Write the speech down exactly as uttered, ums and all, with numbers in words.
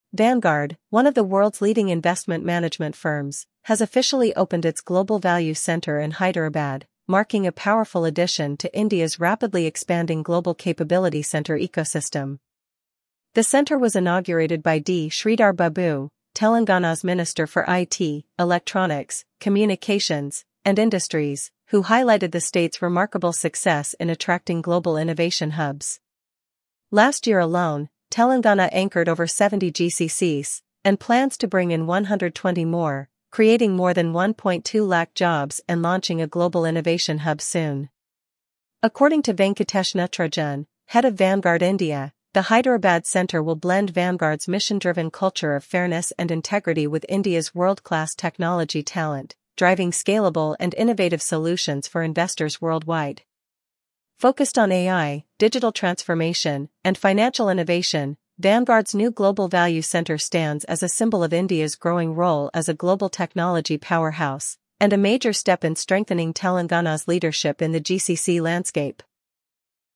Vanguard, one of the world's leading investment management firms, has officially opened its Global Value Center in Hyderabad, marking a powerful addition to India's rapidly expanding global capability center ecosystem. The center was inaugurated by D. Sridhar Babu, Telangana's Minister for I T, Electronics, Communications, and Industries, who highlighted the state's remarkable success in attracting global innovation hubs. Last year alone, Telangana anchored over seventy G C Cs, and plans to bring in one hundred twenty more, creating more than one point two lakh jobs and launching a global innovation hub soon. According to Venkatesh Natarajan, head of Vanguard India, the Hyderabad Center will blend Vanguard's mission-driven culture of fairness and integrity with India's world-class technology talent, driving scalable and innovative solutions for investors worldwide. Focused on A I, digital transformation, and financial innovation, Vanguard's new Global Value Center stands as a symbol of India's growing role as a global technology powerhouse, and a major step in strengthening Telangana's leadership in the G C C landscape.